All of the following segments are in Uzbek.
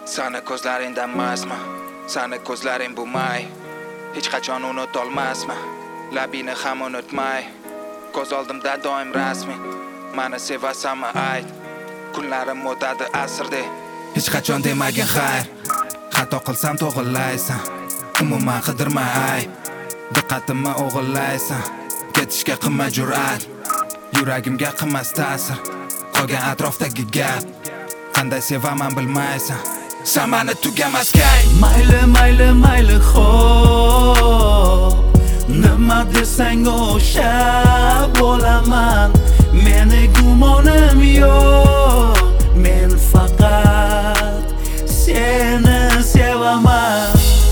Sani ko'zlaringdan mastman, sani ko'zlaring bu may. Hech qachon unutolmasman, labini ham unutmay. Ko'z oldimda doim rasmi, mani sevasanmi ayt. Kunlarim o'tadi asrdek, hech qachon demagin xayr. Xato qilsam to'g'rilaysan, umuman qidirma ayb. Diqqatimni o'g'irlaysan, ketishga qilma jur'at. Yuragimga qilmas ta'sir, qolgan atrofdagi gap. Qanday sevaman bilmaysan, sen mani tugamas kay. Mayli xo'p, nima desang o'sha bo'laman. Meni gumonim yo'q, men faqat seni sevaman.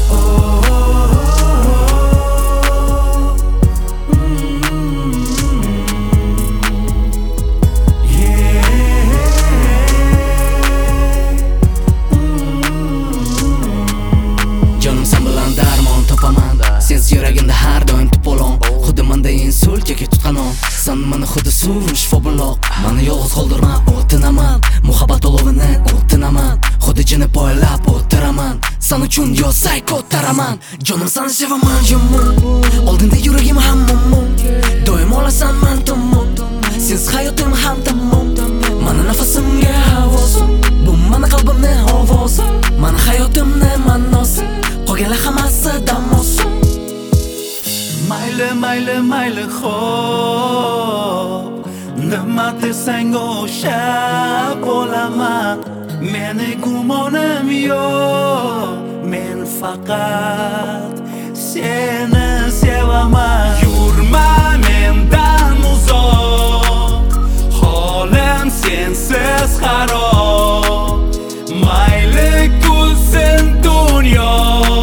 Sensiz yuragimda har doim to'polon. Xuddi menda insult yoki tutqanon. Sen meni xuddi suv shifo buloq. Meni yolg'iz qoldirma, o'tinaman. Muhabbat olovini o'tinaman. Xuddi jini poylab o'tiraman. Sen uchun yo sayko taraman. Jonim seni sevaman yomon. Oldinda yuragim ham muammo. Doim olasan men tomon. Sensiz hayotim ham tamom. Mani nafasimga havosi, bu mani qalbimni ovozi. Mani hayotimni ma'nosi, qolganlar hammasi damos. Mayli xo'p, nima desang o'sha bo'laman. Meni gumonim yo'q, men faqat seni sevaman. Yurma mendan uzoq, holim sensiz xarob. Mayli kulsin dunyo,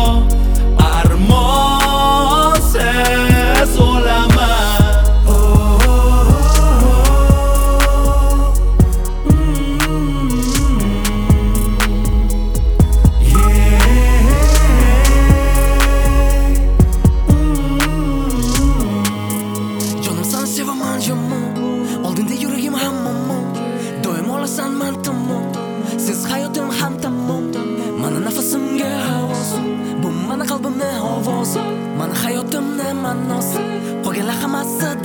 oldinda yuragim ham muammo. Doim olasan men tomon. Siz hayotim ham tamom. Mani nafasimga havosi, bu mani qalbimni ovozi. Mani hayotimni ma'nosi, qolganlar hammasi